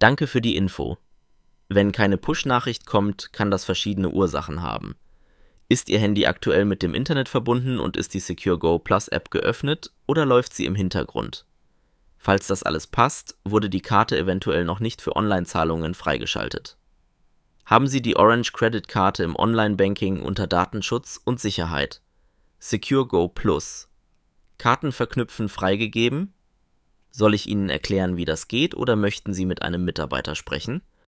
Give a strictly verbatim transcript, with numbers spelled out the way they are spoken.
Danke für die Info. Wenn keine Push-Nachricht kommt, kann das verschiedene Ursachen haben. Ist Ihr Handy aktuell mit dem Internet verbunden und ist die SecureGo Plus App geöffnet oder läuft sie im Hintergrund? Falls das alles passt, wurde die Karte eventuell noch nicht für Online-Zahlungen freigeschaltet. Haben Sie die Orange Credit Karte im Online-Banking unter Datenschutz und Sicherheit? SecureGo Plus. Karten verknüpfen freigegeben? Soll ich Ihnen erklären, wie das geht, oder möchten Sie mit einem Mitarbeiter sprechen?